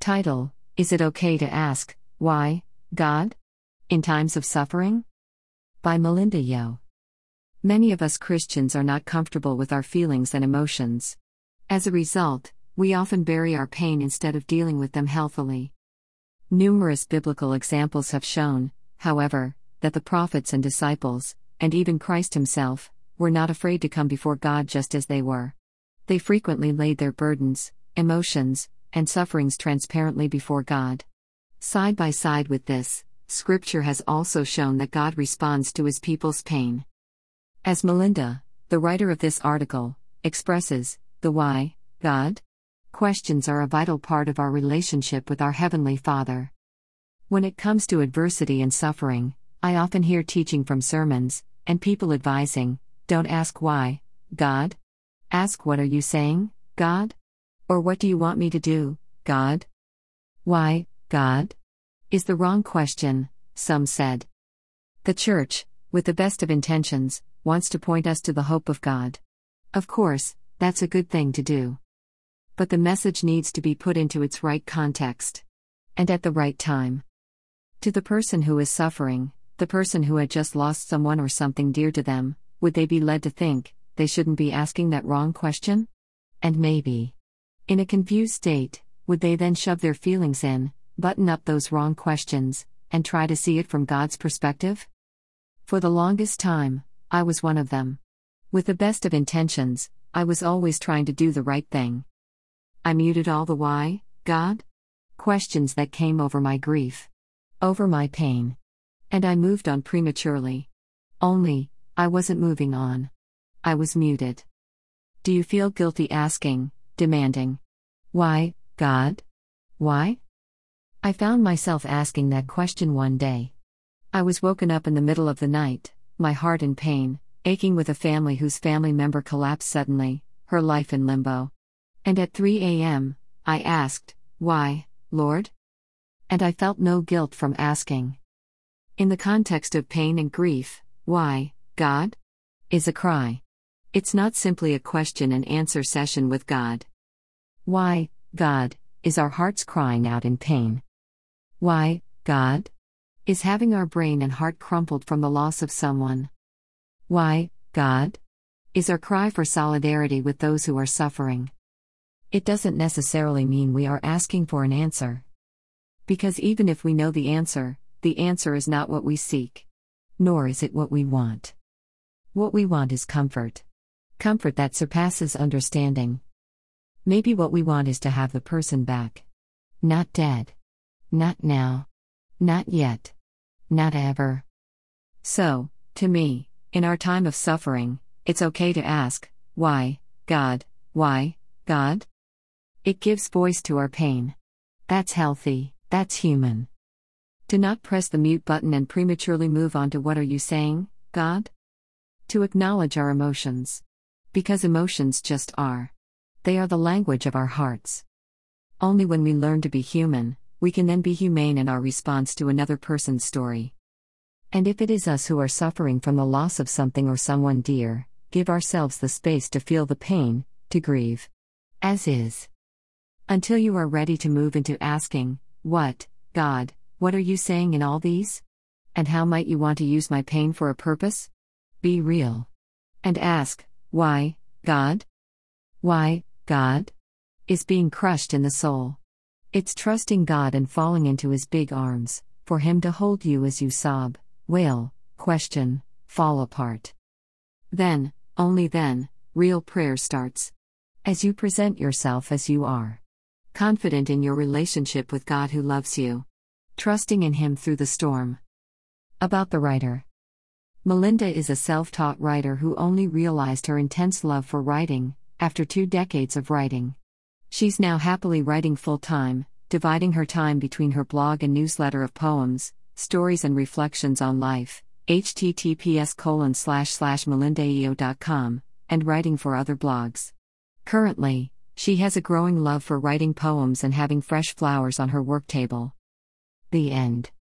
Title: Is it okay to ask, why, God? In times of suffering? By Melinda Yo. Many of us Christians are not comfortable with our feelings and emotions. As a result, we often bury our pain instead of dealing with them healthily. Numerous biblical examples have shown, however, that the prophets and disciples, and even Christ himself, were not afraid to come before God just as they were. They frequently laid their burdens, emotions, and sufferings transparently before God. Side by side with this, Scripture has also shown that God responds to his people's pain. As Melinda, the writer of this article, expresses, the why, God? Questions are a vital part of our relationship with our Heavenly Father. When it comes to adversity and suffering, I often hear teaching from sermons, and people advising, don't ask why, God? Ask what are you saying, God? Or what do you want me to do, God? Why, God? Is the wrong question, some said. The Church, with the best of intentions, wants to point us to the hope of God. Of course, that's a good thing to do. But the message needs to be put into its right context. And at the right time. To the person who is suffering, the person who had just lost someone or something dear to them, would they be led to think they shouldn't be asking that wrong question? And maybe, in a confused state, would they then shove their feelings in, button up those wrong questions, and try to see it from God's perspective? For the longest time, I was one of them. With the best of intentions, I was always trying to do the right thing. I muted all the why, God? Questions that came over my grief, over my pain. And I moved on prematurely. Only, I wasn't moving on. I was muted. Do you feel guilty asking, demanding, why, God? Why? I found myself asking that question one day. I was woken up in the middle of the night, my heart in pain, aching with a family whose family member collapsed suddenly, her life in limbo. And at 3 a.m., I asked, why, Lord? And I felt no guilt from asking. In the context of pain and grief, why, God? Is a cry. It's not simply a question and answer session with God. Why, God, is our hearts crying out in pain. Why, God? Is having our brain and heart crumpled from the loss of someone. Why, God? Is our cry for solidarity with those who are suffering. It doesn't necessarily mean we are asking for an answer. Because even if we know the answer is not what we seek. Nor is it what we want. What we want is comfort. Comfort that surpasses understanding. Maybe what we want is to have the person back. Not dead. Not now. Not yet. Not ever. So, to me, in our time of suffering, it's okay to ask, why, God, why, God? It gives voice to our pain. That's healthy, that's human. To not press the mute button and prematurely move on to what are you saying, God? To acknowledge our emotions. Because emotions just are. They are the language of our hearts. Only when we learn to be human, we can then be humane in our response to another person's story. And if it is us who are suffering from the loss of something or someone dear, give ourselves the space to feel the pain, to grieve. As is. Until you are ready to move into asking, what, God, what are you saying in all these? And how might you want to use my pain for a purpose? Be real. And ask, why, God? Why, God? Is being crushed in the soul. It's trusting God and falling into his big arms, for him to hold you as you sob, wail, question, fall apart. Then, only then, real prayer starts. As you present yourself as you are. Confident in your relationship with God who loves you. Trusting in him through the storm. About the writer. Melinda is a self-taught writer who only realized her intense love for writing after 2 decades of writing. She's now happily writing full-time, dividing her time between her blog and newsletter of poems, stories and reflections on life, https://melindayo.com, and writing for other blogs. Currently, she has a growing love for writing poems and having fresh flowers on her work table. The end.